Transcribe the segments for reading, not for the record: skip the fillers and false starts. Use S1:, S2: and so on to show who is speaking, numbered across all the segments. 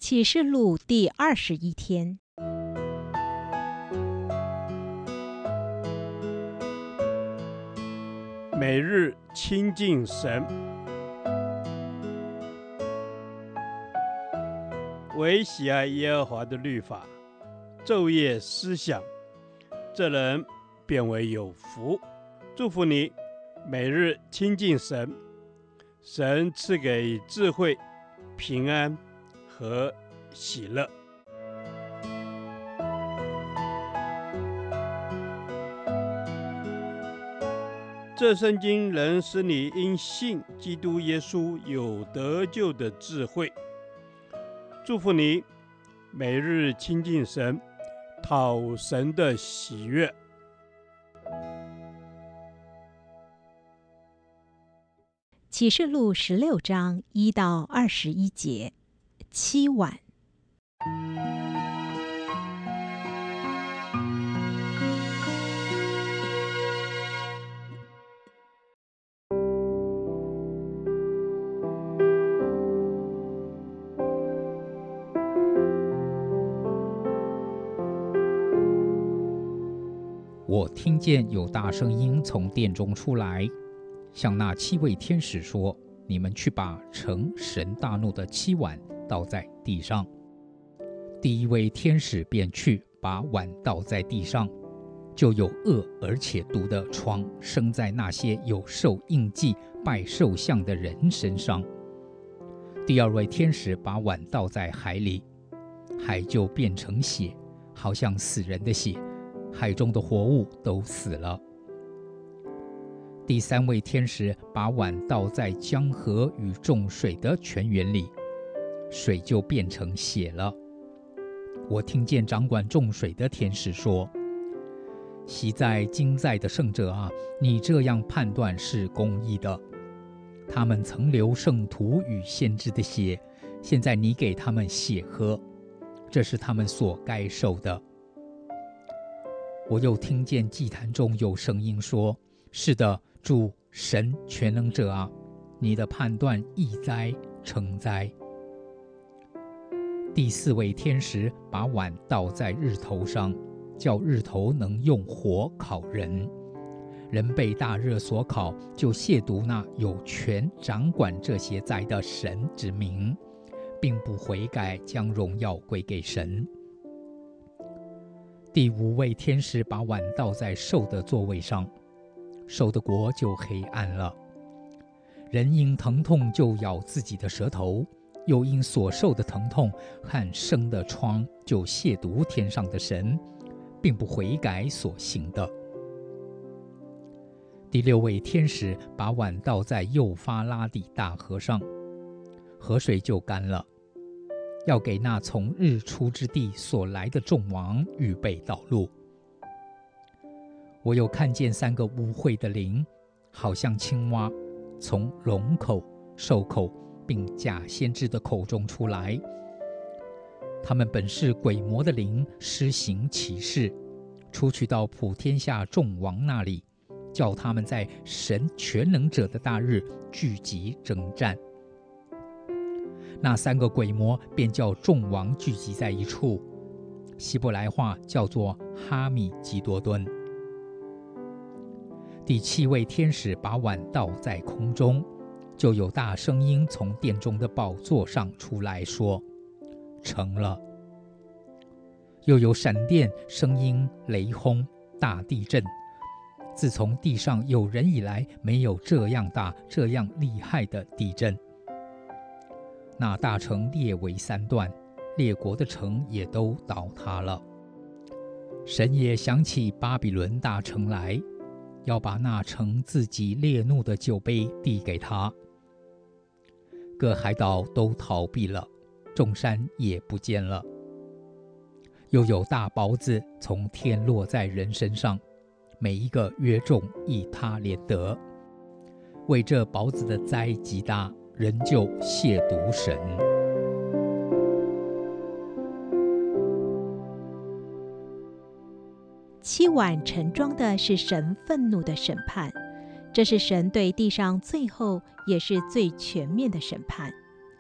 S1: 启示录第21天，
S2: 每日亲近神，唯喜爱耶和华的律法，昼夜思想，这人便为有福。祝福你，每日亲近神，神赐给智慧、平安和喜乐。这圣经能使你因信基督耶稣有得救的智慧。祝福你，每日亲近神，讨神的喜悦。
S1: 启示录16章1到21节，7晚。
S3: 我听见有大声音从殿中出来，向那7位天使说：你们去把盛神大怒的7碗倒在地上。第1位天使便去把碗倒在地上，就有恶而且毒的疮生在那些有兽印记拜兽像的人身上。第2位天使把碗倒在海里，海就变成血，好像死人的血，海中的活物都死了。第3位天使把碗倒在江河与众水的泉源里，水就变成血了。我听见掌管众水的天使说：昔在今在的圣者啊，你这样判断是公义的。他们曾流圣徒与先知的血，现在你给他们血喝，这是他们所该受的。我又听见祭坛中有声音说：是的，主神全能者啊，你的判断义哉，诚哉。第4位天使把碗倒在日头上，叫日头能用火烤人。人被大热所烤，就亵渎那有权掌管这些灾的神之名，并不悔改，将荣耀归给神。第5位天使把碗倒在兽的座位上，兽的国就黑暗了。人因疼痛就咬自己的舌头，又因所受的疼痛和生的疮就亵渎天上的神，并不悔改所行的。第6位天使把碗倒在幼发拉底大河上，河水就干了，要给那从日出之地所来的众王预备道路。我又看见3个污秽的灵，好像青蛙，从龙口、兽口并假先知的口中出来。他们本是鬼魔的灵，施行奇事，出去到普天下众王那里，叫他们在神全能者的大日聚集征战。那3个鬼魔便叫众王聚集在一处，希伯来话叫做哈米基多敦。第7位天使把碗倒在空中，就有大声音从殿中的宝座上出来说：成了。又有闪电、声音、雷轰、大地震，自从地上有人以来，没有这样大、这样厉害的地震。那大城裂为3段，列国的城也都倒塌了。神也想起巴比伦大城来，要把那城自己烈怒的酒杯递给他。各海岛都逃避了，众山也不见了。又有大雹子从天落在人身上，每一个约重1他连得。为这雹子的灾极大，人就亵渎神。
S1: 7碗盛装的是神愤怒的审判，这是神对地上最后也是最全面的审判。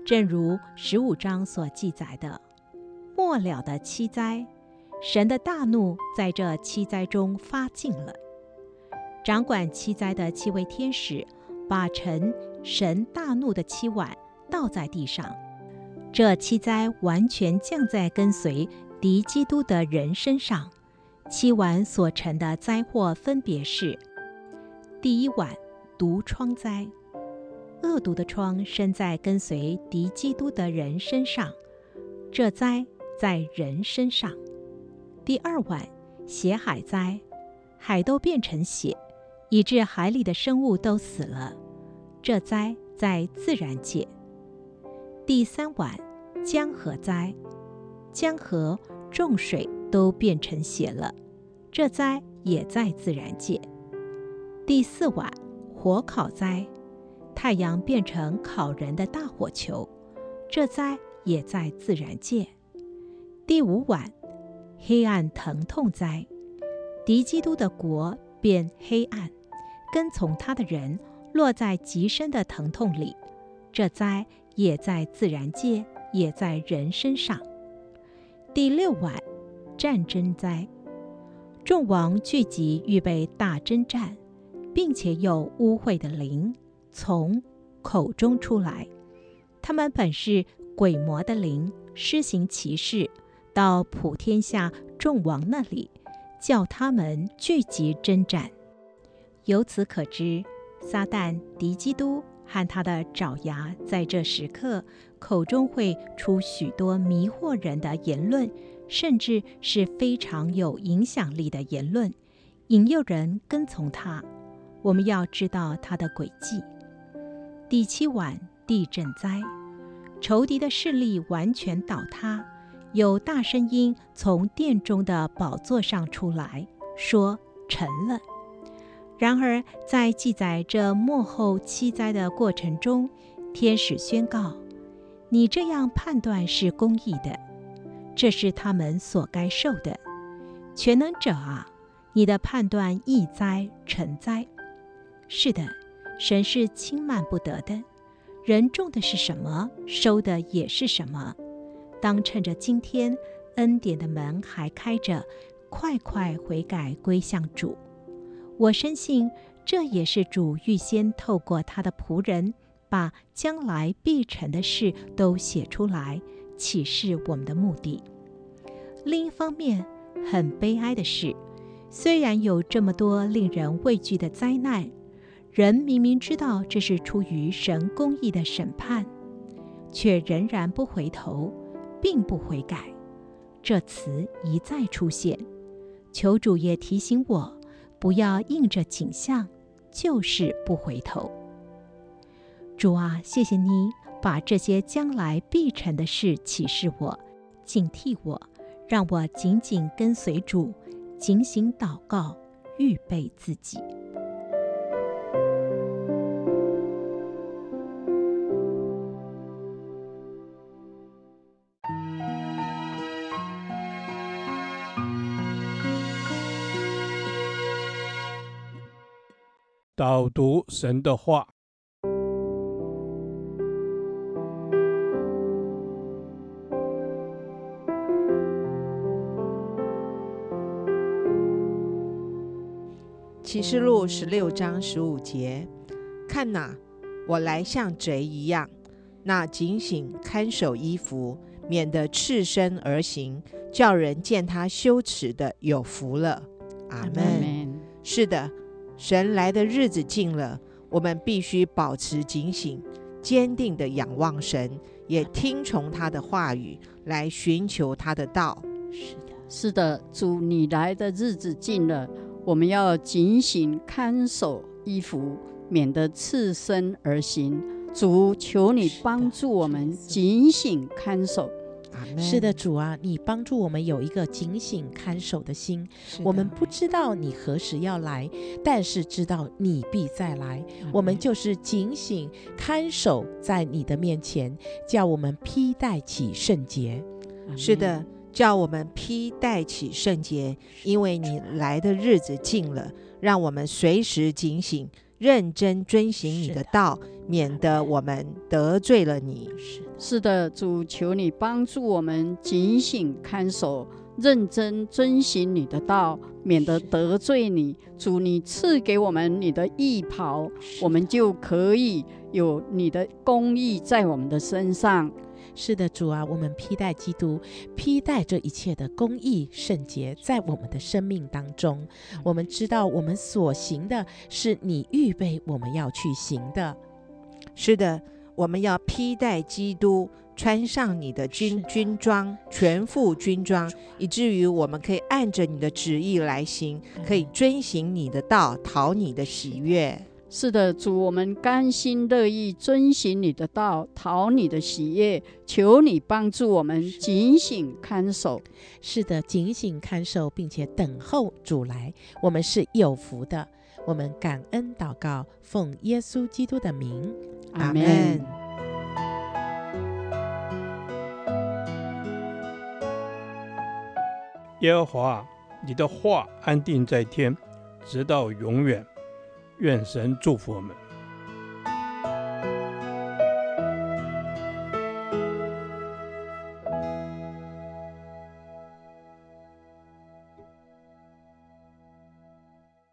S1: 正如15章所记载的，末了的7灾，神的大怒在这7灾中发尽了。掌管7灾的7位天使把盛神大怒的7碗倒在地上，这7灾完全降在跟随敌基督的人身上。7碗所成的灾祸分别是：第1碗，毒疮灾，恶毒的疮生在跟随敌基督的人身上，这灾在人身上。第2碗，血海灾，海都变成血，以致海里的生物都死了，这灾在自然界。第3碗，江河灾，江河众水都变成血了，这灾也在自然界。第4碗，火烤灾，太阳变成烤人的大火球，这灾也在自然界。第5碗，黑暗疼痛灾，敌基督的国变黑暗，跟从他的人落在极深的疼痛里，这灾也在自然界，也在人身上。第6碗，战争灾，众王聚集预备大征战，并且有污秽的灵从口中出来，他们本是鬼魔的灵，施行奇事，到普天下众王那里，叫他们聚集征战。由此可知，撒旦敌基督和他的爪牙在这时刻口中会出许多迷惑人的言论，甚至是非常有影响力的言论，引诱人跟从他。我们要知道他的诡计。第7碗，地震灾，仇敌的势力完全倒塌，有大声音从殿中的宝座上出来，说成了。然而在记载这末后7灾的过程中，天使宣告，你这样判断是公义的，这是他们所该受的。全能者啊，你的判断易灾成灾。是的，神是轻慢不得的，人种的是什么，收的也是什么。当趁着今天恩典的门还开着，快快悔改归向主。我深信这也是主预先透过他的仆人，把将来必成的事都写出来，启示我们的目的。另一方面，很悲哀的是，虽然有这么多令人畏惧的灾难，人明明知道这是出于神公义的审判，却仍然不回头，并不悔改。这词一再出现，求主也提醒我，不要应着景象，就是不回头。主啊，谢谢你把这些将来必成的事启示我，警惕我，让我紧紧跟随主，警醒祷告，预备自己。
S2: 导读神的话。
S4: 启示录16章15节，看哪，我来像贼一样，那警醒看守衣服，免得赤身而行，叫人见他羞耻的有福了。阿们。是的，神来的日子近了，我们必须保持警醒，坚定地仰望神，也听从他的话语，来寻求他的道。
S5: 是的，主，你来的日子近了，我们要警醒看守衣服，免得赤身而行。主，求你帮助我们警醒看守。
S6: 是的，主啊，你帮助我们有一个警醒看守的心。我们不知道你何时要来，但是知道你必再来。我们就是警醒看守在你的面前，叫我们披戴起圣洁。
S4: 是的，叫我们披戴起圣洁，因为你来的日子近了，让我们随时警醒， 认真遵行你的道，免得我们得罪了你。
S5: 是的，主，求你帮助我们警醒看守，认真遵行你的道，免得得罪你。主，你赐给我们你的义袍，我们就可以有你的公义在我们的身上。
S6: 是的，主啊，我们披戴基督，披戴这一切的公义圣洁在我们的生命当中。我们知道我们所行的是你预备我们要去行的。
S4: 是的，我们要披戴基督，穿上你的军装，全副军装，以至于我们可以按着你的旨意来行，可以遵行你的道，讨你的喜悦。
S5: 是的，主，我们甘心乐意遵行你的道，讨你的喜悦，求你帮助我们警醒看守。
S6: 是的，警醒看守，并且等候主来，我们是有福的。我们感恩祷告，奉耶稣基督的名，
S5: 阿们。
S2: 耶和华，你的话安定在天，直到永远。愿神祝福我们。